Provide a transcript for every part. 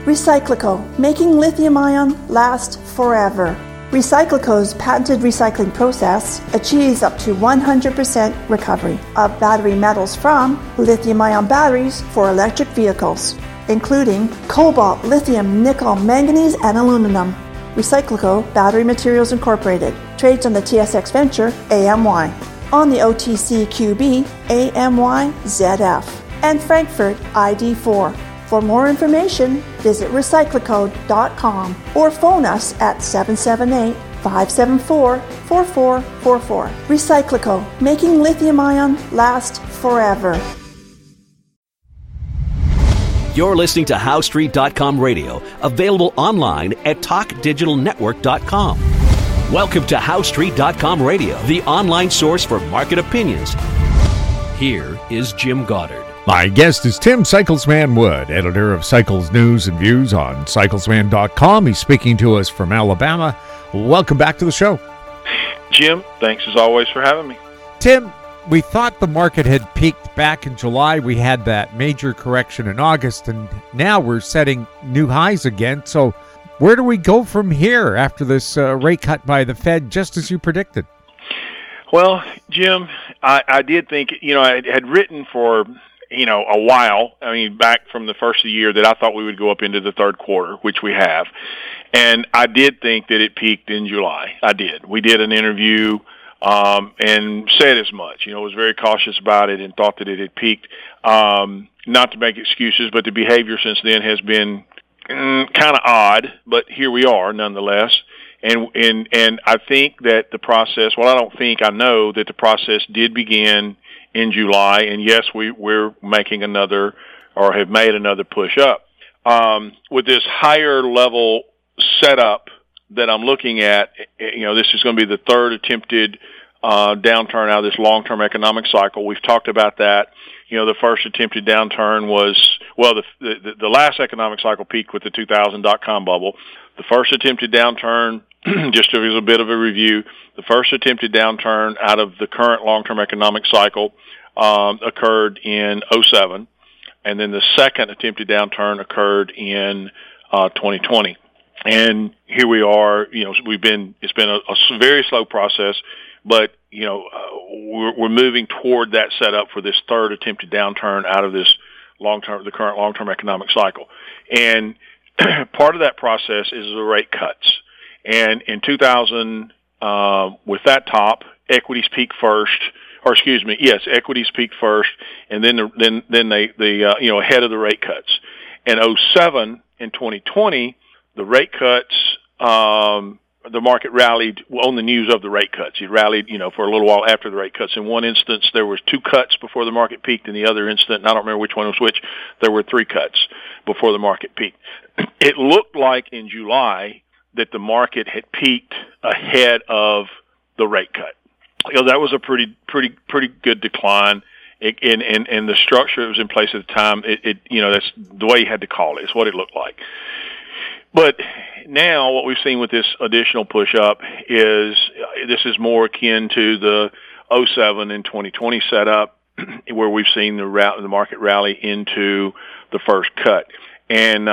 Recyclico, making lithium-ion last forever. Recyclico's patented recycling process achieves up to 100% recovery of battery metals from lithium-ion batteries for electric vehicles, including cobalt, lithium, nickel, manganese, and aluminum. Recyclico Battery Materials Incorporated trades on the TSX Venture AMY, on the OTCQB AMYZF, and Frankfurt ID4. For more information, visit recyclico.com or phone us at 778-574-4444. Recyclico, making lithium-ion last forever. You're listening to HowStreet.com radio, available online at TalkDigitalNetwork.com. Welcome to HowStreet.com radio, the online source for market opinions. Here is Jim Goddard. My guest is Tim Cyclesman Wood, editor of Cycles News and Views on Cyclesman.com. He's speaking to us from Alabama. Welcome back to the show. Jim, thanks as always for having me. Tim, we thought the market had peaked back in July. We had that major correction in August, and now we're setting new highs again. So where do we go from here after this rate cut by the Fed, just as you predicted? Well, Jim, I did think, I had written for a while, back from the first of the year, that I thought we would go up into the third quarter, which we have. And I did think that it peaked in July. I did. We did an interview and said as much. Was very cautious about it and thought that it had peaked. Not to make excuses, but the behavior since then has been kind of odd, but here we are nonetheless. And I think that the process, I know that the process did begin in July, and yes, we're making another, or have made another push up. With this higher level setup that I'm looking at, this is going to be the third attempted downturn out of this long-term economic cycle. We've talked about that. The first attempted downturn was, the last economic cycle peaked with the 2000 dot-com bubble. The first attempted downturn, just as a bit of a review, the first attempted downturn out of the current long-term economic cycle occurred in 2007, and then the second attempted downturn occurred in 2020. And here we are. It's been a very slow process, but we're moving toward that setup for this third attempted downturn out of this the current long-term economic cycle. And part of that process is the rate cuts. And in 2000, with that top, equities peaked first. Equities peaked first, and then they ahead of the rate cuts. In 2007 and 2020, the rate cuts, the market rallied on the news of the rate cuts. It rallied, for a little while after the rate cuts. In one instance, there was 2 cuts before the market peaked. In the other instance, and I don't remember which one was which, there were 3 cuts before the market peaked. It looked like in July that the market had peaked ahead of the rate cut. That was a pretty good decline, and the structure that was in place at the time, that's the way you had to call it. It's what it looked like. But now what we've seen with this additional push up is this is more akin to the 2007 and 2020 setup, where we've seen the market rally into the first cut. And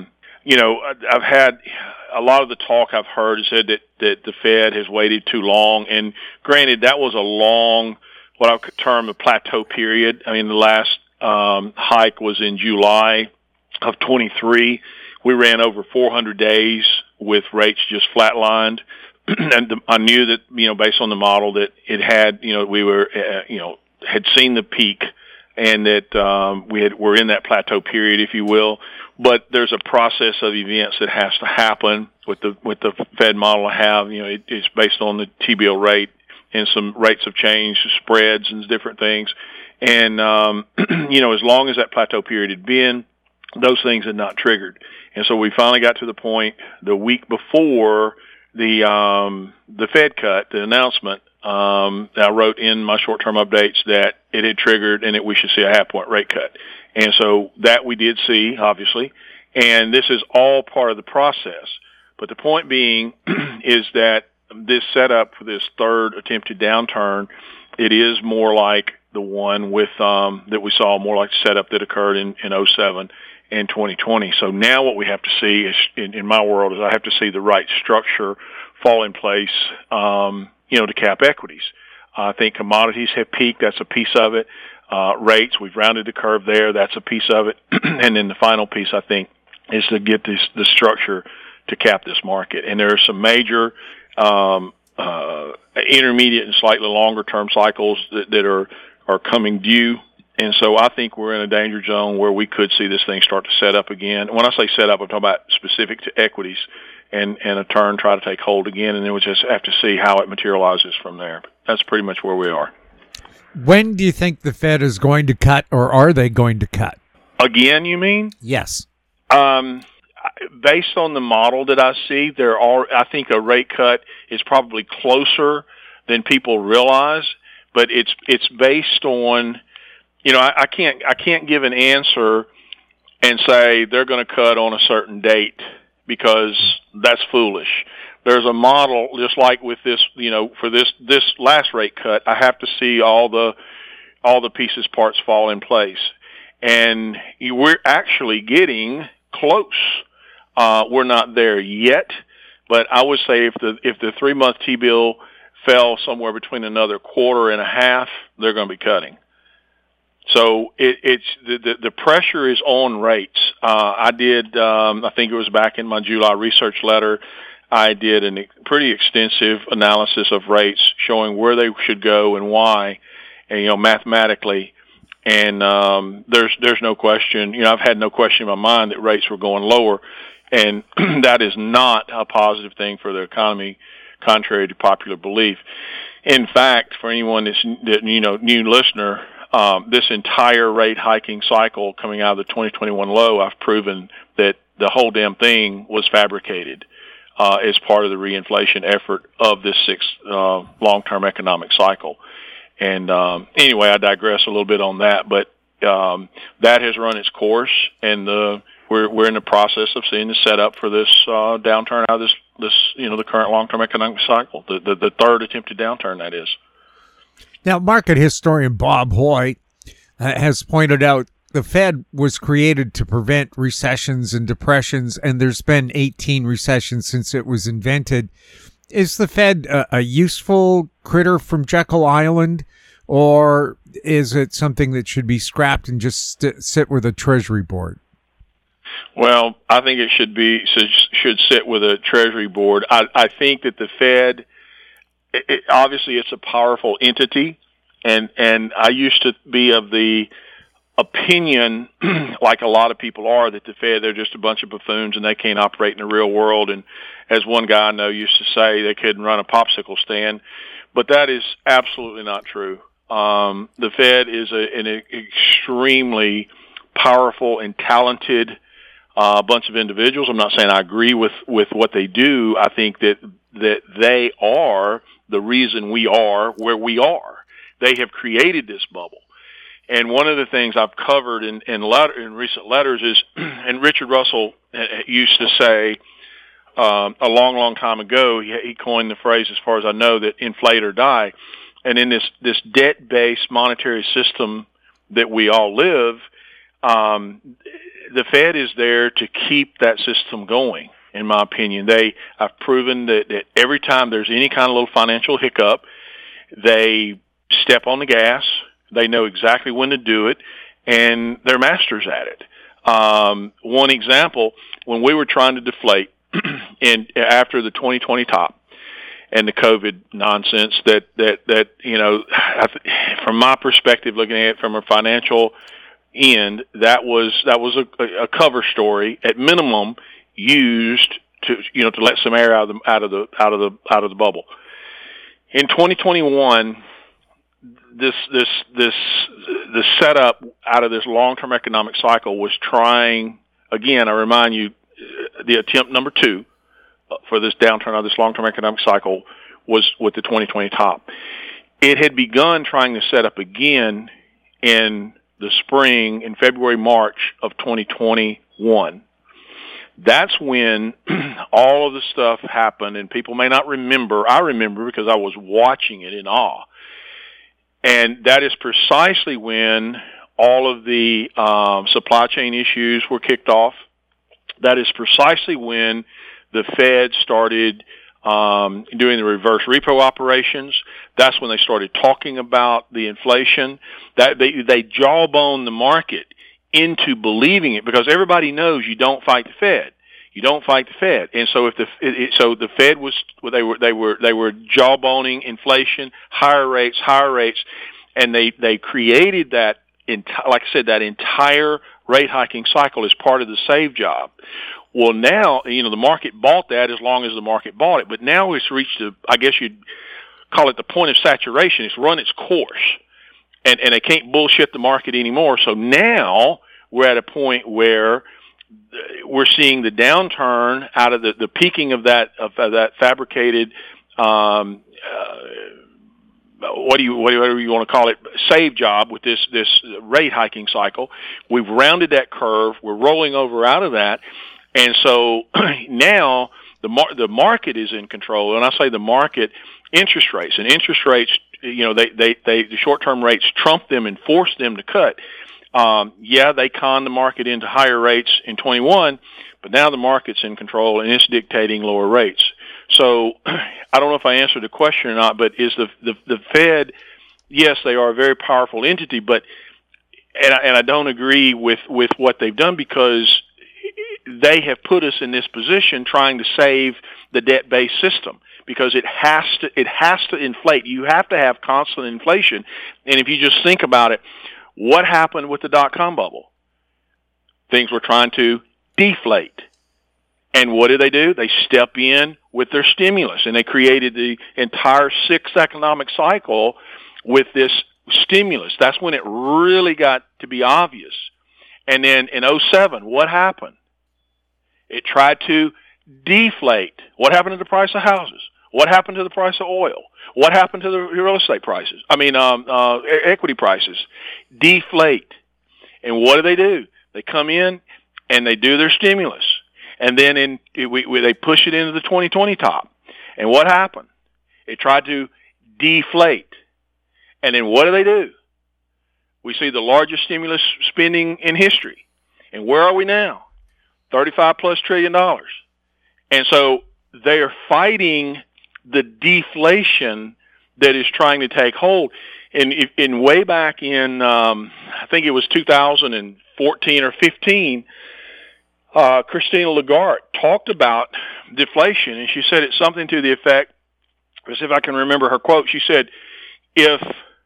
I've had a lot of the talk I've heard said that the Fed has waited too long. And granted, that was a long, what I would term a plateau period. The last hike was in July of 23. We ran over 400 days with rates just flatlined. And I knew that, based on the model, that it had, we were, had seen the peak, and that we're in that plateau period, if you will. But there's a process of events that has to happen with the Fed model I have. It's based on the T-bill rate, and some rates have changed, spreads and different things. And, as long as that plateau period had been, those things had not triggered. And so we finally got to the point the week before the Fed cut, the announcement. I wrote in my short-term updates that it had triggered and that we should see a half-point rate cut. And so that we did see, obviously, and this is all part of the process. But the point being is that this setup for this third attempted downturn, it is more like the one with that we saw, more like the setup that occurred in 2007 in 2020. So now what we have to see is, in my world, is I have to see the right structure fall in place, to cap equities. I think commodities have peaked. That's a piece of it. Rates, we've rounded the curve there. That's a piece of it. And then the final piece, I think, is to get the structure to cap this market. And there are some major intermediate and slightly longer term cycles that are coming due. And so I think we're in a danger zone where we could see this thing start to set up again. When I say set up, I'm talking about specific to equities and a turn try to take hold again, and then we just have to see how it materializes from there. That's pretty much where we are. When do you think the Fed is going to cut, or are they going to cut? Again, you mean? Yes. Based on the model that I see, I think a rate cut is probably closer than people realize, but it's based on, I can't give an answer and say they're going to cut on a certain date, because that's foolish. There's a model, just like with this, for this last rate cut, I have to see all the pieces, parts fall in place. And we're actually getting close. We're not there yet, but I would say if the 3-month T-bill fell somewhere between another quarter and a half, they're going to be cutting. So it's the pressure is on rates. I think it was back in my July research letter, I did a pretty extensive analysis of rates showing where they should go and why, and mathematically. And there's no question. I've had no question in my mind that rates were going lower, and that is not a positive thing for the economy, contrary to popular belief. In fact, for anyone that's new listener, this entire rate hiking cycle coming out of the 2021 low, I've proven that the whole damn thing was fabricated as part of the reinflation effort of this sixth long-term economic cycle. And anyway, I digress a little bit on that, but that has run its course, and we're in the process of seeing the setup for this downturn out of this the current long-term economic cycle, the third attempted downturn, that is. Now, market historian Bob Hoye has pointed out the Fed was created to prevent recessions and depressions, and there's been 18 recessions since it was invented. Is the Fed a useful critter from Jekyll Island, or is it something that should be scrapped and just sit with a Treasury board? Well, I think it should sit with a Treasury board. I think that the Fed, obviously it's a powerful entity, and I used to be of the opinion, like a lot of people are, that the Fed, they're just a bunch of buffoons and they can't operate in the real world. And as one guy I know used to say, they couldn't run a popsicle stand. But that is absolutely not true. The Fed is an extremely powerful and talented bunch of individuals. I'm not saying I agree with what they do. I think that they are the reason we are where we are. They have created this bubble. And one of the things I've covered in recent letters is, and Richard Russell used to say a long time ago, he coined the phrase, as far as I know, that inflate or die. And in this debt-based monetary system that we all live, the Fed is there to keep that system going, in my opinion. I've proven that every time there's any kind of little financial hiccup, they step on the gas. They know exactly when to do it, and they're masters at it. One example, when we were trying to deflate after the 2020 top and the COVID nonsense, that from my perspective, looking at it from a financial end, that was a cover story at minimum, used to let some air out of the bubble. In 2021. The setup out of this long-term economic cycle was trying, again, I remind you, the attempt number 2 for this downturn of this long-term economic cycle was with the 2020 top. It had begun trying to set up again in the spring, in February, March of 2021. That's when all of the stuff happened, and people may not remember. I remember because I was watching it in awe. And that is precisely when all of the supply chain issues were kicked off. That is precisely when the Fed started doing the reverse repo operations. That's when they started talking about the inflation. That they jawbone the market into believing it, because everybody knows you don't fight the Fed. You don't fight the Fed, and so if the Fed was, they were jawboning inflation, higher rates, and they created that, like I said, that entire rate hiking cycle as part of the save job. Well, now, the market bought that as long as the market bought it, but now it's reached I guess you'd call it the point of saturation. It's run its course, and they can't bullshit the market anymore. So now we're at a point where we're seeing the downturn out of the peaking of that fabricated, whatever you want to call it, save job with this rate hiking cycle. We've rounded that curve. We're rolling over out of that. And so now the market is in control. And I say the market, interest rates. And interest rates, the short-term rates trump them and force them to cut. They conned the market into higher rates in 21, but now the market's in control and it's dictating lower rates. So I don't know if I answered the question or not, but is the Fed, yes, they are a very powerful entity, but and I don't agree with what they've done, because they have put us in this position trying to save the debt-based system, because it has to inflate. You have to have constant inflation. And if you just think about it, what happened with the dot-com bubble? Things were trying to deflate. And what did? They step in with their stimulus, and they created the entire sixth economic cycle with this stimulus. That's when it really got to be obvious. And then in 07, what happened? It tried to deflate. What happened to the price of houses? What happened to the price of oil? What happened to the real estate prices? Equity prices. Deflate. And what do? They come in and they do their stimulus. And then they push it into the 2020 top. And what happened? It tried to deflate. And then what do? We see the largest stimulus spending in history. And where are we now? $35+ trillion. And so they are fighting the deflation that is trying to take hold. And way back in, I think it was 2014 or 15, Christine Lagarde talked about deflation, and she said it's something to the effect, as if I can remember her quote, she said, if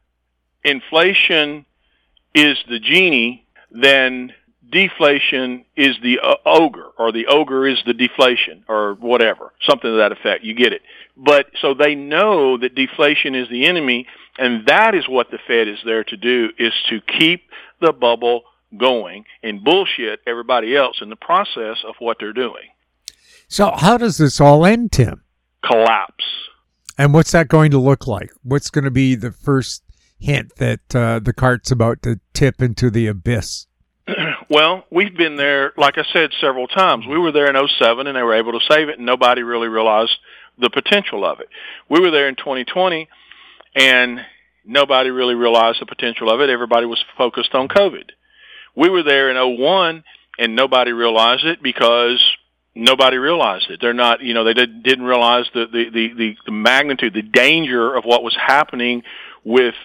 inflation is the genie, then deflation is the ogre, or the ogre is the deflation, or whatever, something to that effect. You get it. But so they know that deflation is the enemy, and that is what the Fed is there to do, is to keep the bubble going and bullshit everybody else in the process of what they're doing. So how does this all end, Tim? Collapse. And what's that going to look like? What's going to be the first hint that the cart's about to tip into the abyss? Well, we've been there, like I said, several times. We were there in 07, and they were able to save it, and nobody really realized the potential of it. We were there in 2020, and nobody really realized the potential of it. Everybody was focused on COVID. We were there in 01, and nobody realized it because nobody realized it. They're not, they didn't realize the magnitude, the danger of what was happening with,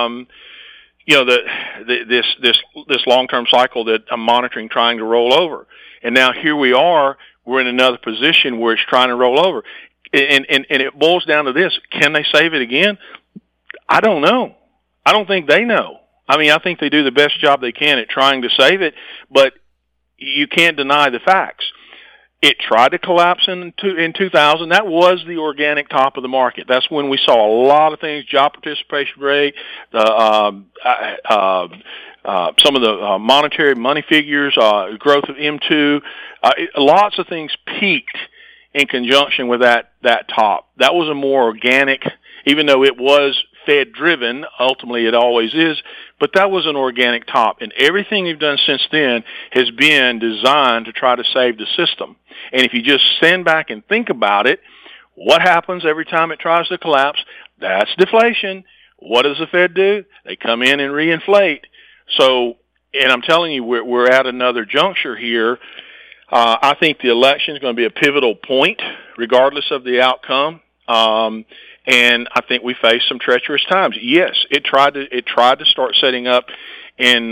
this long-term cycle that I'm monitoring, trying to roll over. And now here we are, we're in another position where it's trying to roll over. And it boils down to this: can they save it again? I don't know. I don't think they know. I mean, I think they do the best job they can at trying to save it, but you can't deny the facts. It tried to collapse in 2000. That was the organic top of the market. That's when we saw a lot of things: job participation rate, some of the monetary money figures, growth of M2. Lots of things peaked in conjunction with that top. That was a more organic, even though it was Fed-driven, ultimately it always is, but that was an organic top. And everything we've done since then has been designed to try to save the system. And if you just stand back and think about it, what happens every time it tries to collapse? That's deflation. What does the Fed do? They come in and reinflate. So and I'm telling you, we're at another juncture here. I think the election is going to be a pivotal point, regardless of the outcome. And I think we face some treacherous times. Yes, it tried to start setting up in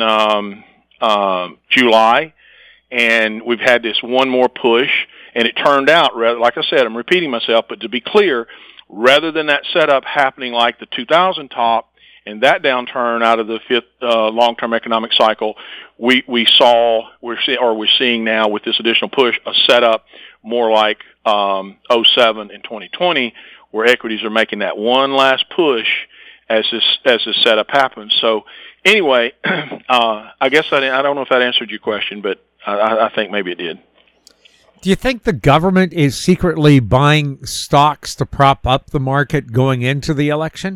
July, and we've had this one more push, and it turned out, like I said, I'm repeating myself, but to be clear, rather than that setup happening like the 2000 top and that downturn out of the fifth long-term economic cycle, we're seeing now with this additional push a setup more like 07 and 2020, where equities are making that one last push as this setup happens. So anyway, I guess I don't know if that answered your question, but I think maybe it did. Do you think the government is secretly buying stocks to prop up the market going into the election?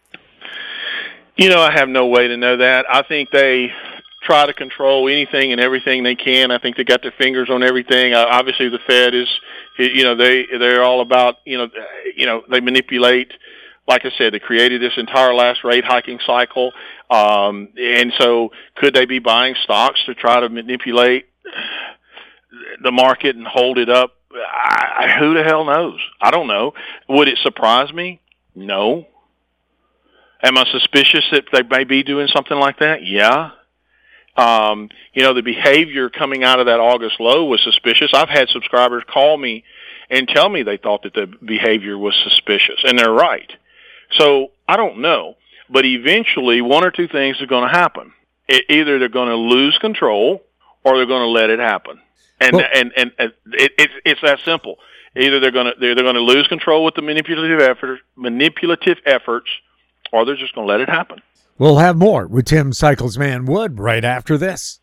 I have no way to know that. I think they try to control anything and everything they can. I think they got their fingers on everything. Obviously, the Fed is, they're all about, they manipulate. Like I said, they created this entire last rate hiking cycle. And so could they be buying stocks to try to manipulate the market and hold it up? Who the hell knows? I don't know. Would it surprise me? No. Am I suspicious that they may be doing something like that? Yeah. The behavior coming out of that August low was suspicious. I've had subscribers call me and tell me they thought that the behavior was suspicious, and they're right. So I don't know, but eventually one or two things are going to happen. Either they're going to lose control or they're going to let it happen. And it's that simple. Either they're going to lose control with the manipulative efforts, or they're just going to let it happen. We'll have more with Tim Cyclesman Wood right after this.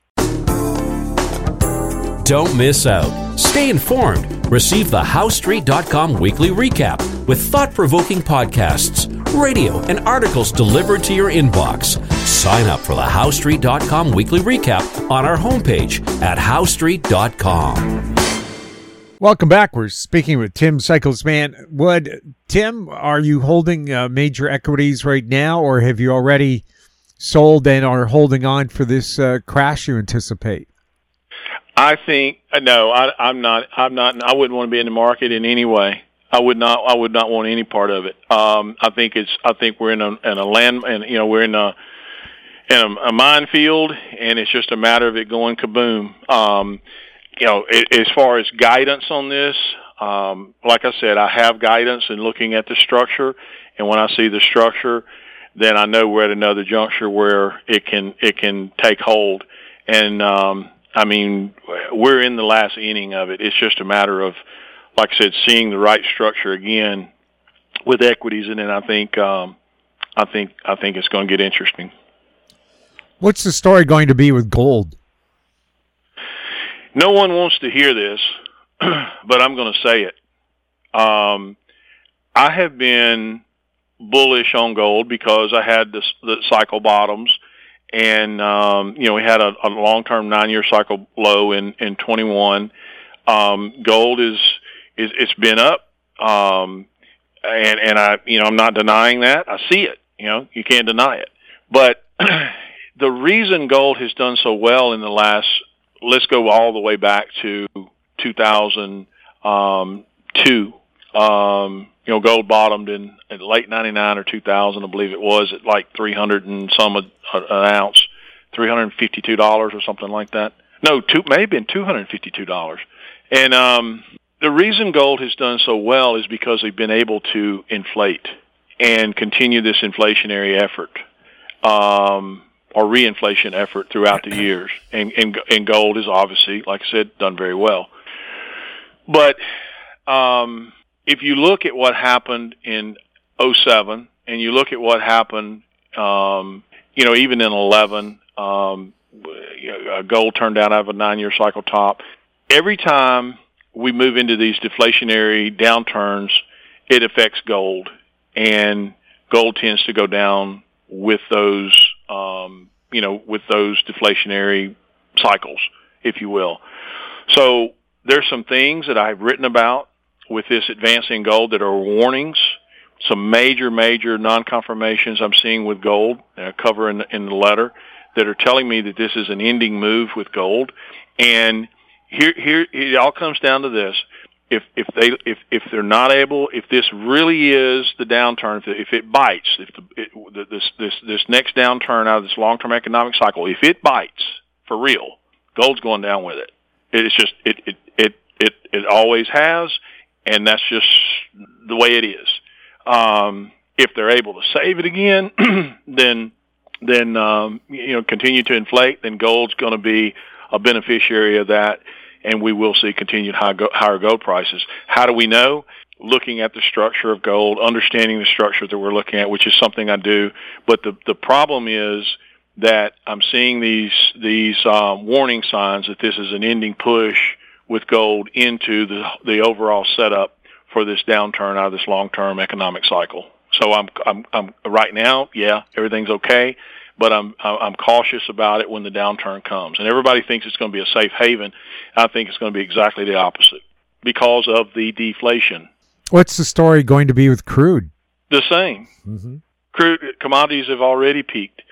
Don't miss out. Stay informed. Receive the HowStreet.com weekly recap with thought-provoking podcasts, radio, and articles delivered to your inbox. Sign up for the HowStreet.com weekly recap on our homepage at HowStreet.com. Welcome back. We're speaking with Tim Cyclesman Wood. Tim, are you holding major equities right now, or have you already sold and are holding on for this crash you anticipate? I think no. I'm not. I wouldn't want to be in the market in any way. I would not want any part of it. I think we're in a land, and we're in a minefield, and it's just a matter of it going kaboom. As far as guidance on this, like I said, I have guidance in looking at the structure, and when I see the structure, then I know we're at another juncture where it can take hold. And we're in the last inning of it. It's just a matter of, like I said, seeing the right structure again with equities, and then I think it's going to get interesting. What's the story going to be with gold? No one wants to hear this, but I'm going to say it. I have been bullish on gold because I had the cycle bottoms, and we had a long-term 9-year cycle low in 21. Gold it's been up, and I'm not denying that. I see it. You can't deny it. But the reason gold has done so well in the last, let's go all the way back to 2002. Gold bottomed in late 99 or 2000, I believe it was, at like 300 and some an ounce, $352 or something like that. No, may have been $252. And the reason gold has done so well is because they've been able to inflate and continue this inflationary effort, or reinflation effort throughout the years. And gold is obviously, like I said, done very well. But if you look at what happened in 07 and you look at what happened, even in 11, gold turned out of a 9-year cycle top. Every time we move into these deflationary downturns, it affects gold, and gold tends to go down with those, with those deflationary cycles, if you will. So there's some things that I've written about with this advancing gold that are warnings, some major non-confirmations I'm seeing with gold, I cover in the letter, that are telling me that this is an ending move with gold. And here it all comes down to this. If they're not able, if this really is the downturn, if it bites, this next downturn out of this long-term economic cycle, if it bites for real, gold's going down with it. It's just it always has, and that's just the way it is. If they're able to save it again, then continue to inflate, then gold's going to be a beneficiary of that. And we will see continued higher gold prices. How do we know? Looking at the structure of gold, understanding the structure that we're looking at, which is something I do. But the problem is that I'm seeing these warning signs that this is an ending push with gold into the overall setup for this downturn out of this long-term economic cycle. So I'm right now, yeah, everything's okay. But I'm cautious about it when the downturn comes. And everybody thinks it's going to be a safe haven. I think it's going to be exactly the opposite because of the deflation. What's the story going to be with crude? The same. Mm-hmm. Crude commodities have already peaked.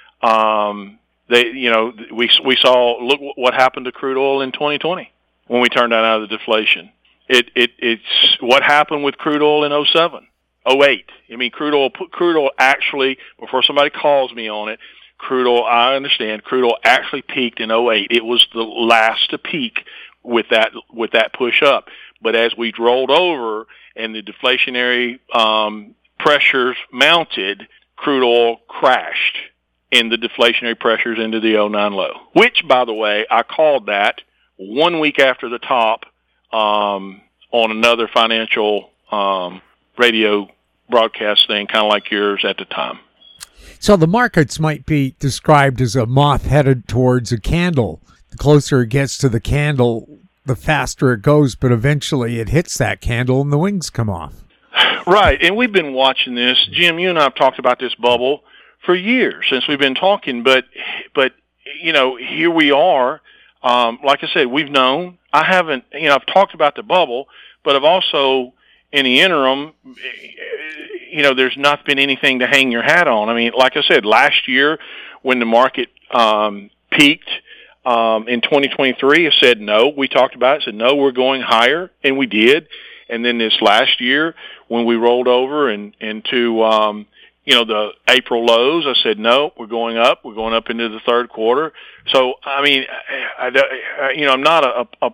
We saw, look what happened to crude oil in 2020 when we turned out of the deflation. It's what happened with crude oil in 2007, 2008. I mean, crude oil actually, before somebody calls me on it, I understand crude oil actually peaked in 2008. It was the last to peak with that push up. But as we rolled over and the deflationary pressures mounted, crude oil crashed in the deflationary pressures into the 2009 low, which, by the way, I called that 1 week after the top on another financial radio broadcast thing, kind of like yours at the time. So the markets might be described as a moth headed towards a candle. The closer it gets to the candle, the faster it goes, but eventually it hits that candle and the wings come off. Right, and we've been watching this. Jim, you and I have talked about this bubble for years since we've been talking, but here we are. Like I said, we've known. I've talked about the bubble, but I've also, in the interim, there's not been anything to hang your hat on. I mean, like I said, last year when the market peaked in 2023, I said no. We talked about it, said no, we're going higher, and we did. And then this last year when we rolled over into the April lows, I said no, we're going up. We're going up into the third quarter. So I mean, I'm not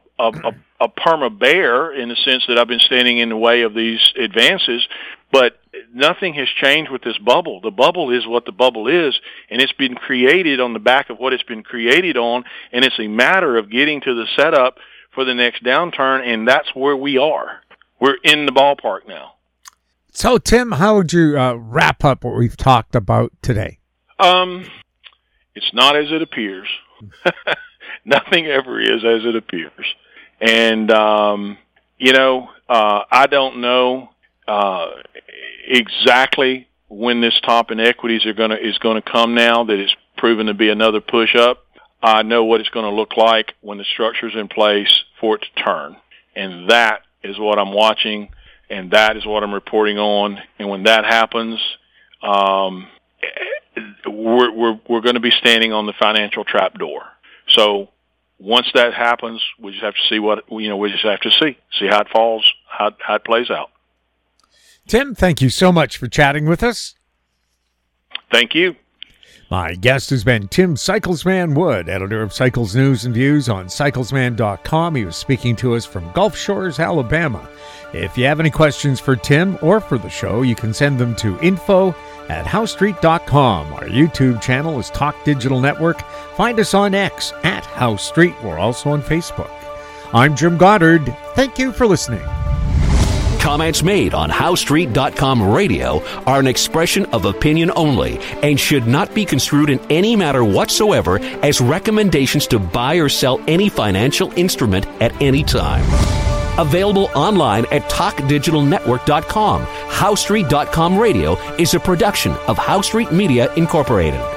a perma bear in the sense that I've been standing in the way of these advances, but nothing has changed with this bubble. The bubble is what the bubble is, and it's been created on the back of what it's been created on, and it's a matter of getting to the setup for the next downturn, and that's where we are. We're in the ballpark now. So, Tim, how would you wrap up what we've talked about today? It's not as it appears. Nothing ever is as it appears. And, I don't know exactly when this top in equities is going to come now that it's proven to be another push up. I know what it's going to look like when the structure's in place for it to turn. And that is what I'm watching, and that is what I'm reporting on. And when that happens, we're going to be standing on the financial trap door. So once that happens, we just have to see see how it falls, how it plays out. Tim, thank you so much for chatting with us. Thank you. My guest has been Tim Cyclesman Wood, editor of Cycles News and Views on cyclesman.com. He was speaking to us from Gulf Shores, Alabama. If you have any questions for Tim or for the show, you can send them to info@howstreet.com. Our YouTube channel is Talk Digital Network. Find us on X @HowStreet. We're also on Facebook. I'm Jim Goddard. Thank you for listening. Comments made on HowStreet.com radio are an expression of opinion only and should not be construed in any matter whatsoever as recommendations to buy or sell any financial instrument at any time. Available online at TalkDigitalNetwork.com. HowStreet.com radio is a production of HowStreet Media Incorporated.